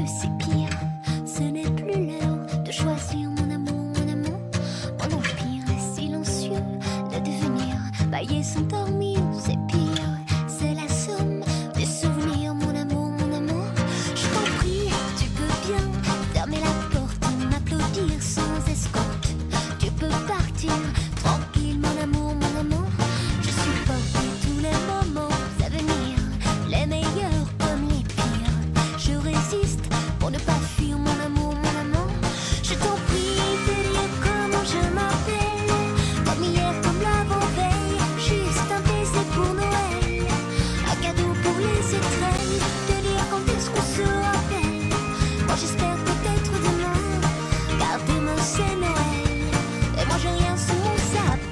c'est pire. Ce n'est plus l'heure de choisir mon amour, mon amour. Mon empire est silencieux de devenir paillé sans dormir, c'est pire. C'est la somme des souvenirs, mon amour, mon amour. Je t'en prie, tu peux bien fermer la porte, m'applaudir sans escorte. Tu peux partir tranquille, mon amour, mon amour. Je supporte tous les moments à venir, les meilleurs comme les pires. Je résiste pour ne pas fuir, mon amour, mon amour. Je t'en prie de dire comment je m'appelle, comme hier, comme l'avant-veille. Juste un baiser pour Noël, un cadeau pour les étrennes. De dire quand est-ce qu'on se rappelle. Moi j'espère peut-être demain, car demain c'est Noël, et moi j'ai rien sous mon sapin.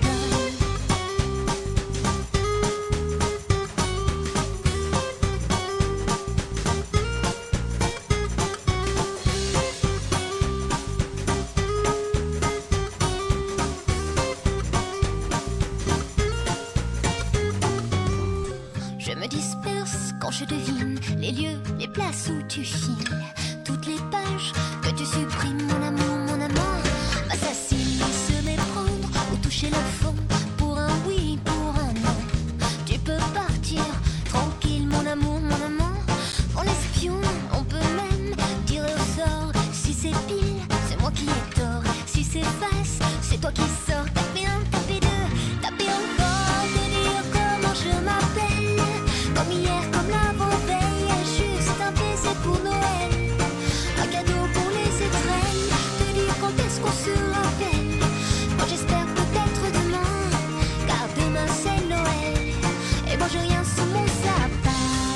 Je me disperse quand je devine les lieux, les places où tu files. Toutes les pages que tu supprimes, mon amour, mon amour. M'assassine, se méprendre ou toucher le fond. Pour un oui, pour un non. Tu peux partir tranquille, mon amour, mon amour. Mon espion, on peut même tirer au sort. Si c'est pile, c'est moi qui ai tort. Si c'est face, c'est toi qui sors. Taper un, taper deux, taper encore. Te dire comment je m'appelle, comme hier, comme l'avant-veille. Juste un baiser pour Noël, un cadeau pour les étrennes. Te dire quand est-ce qu'on se rappelle. Moi j'espère peut-être demain, car demain c'est Noël, et moi j'ai rien sous mon sapin.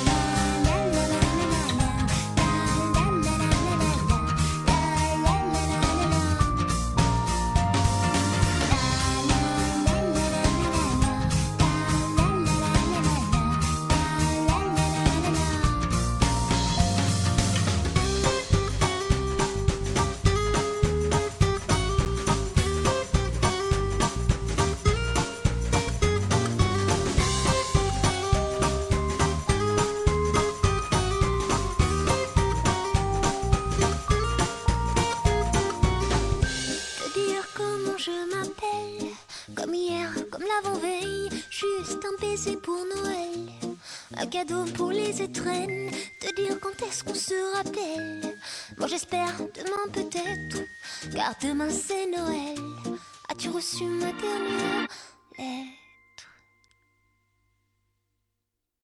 Te dire comment je m'appelle, comme hier, comme l'avant-veille. Juste un baiser pour Noël, un cadeau pour les étrennes. Te dire quand est-ce qu'on se rappelle. Moi j'espère demain peut-être, car demain c'est Noël. As-tu reçu ma dernière lettre?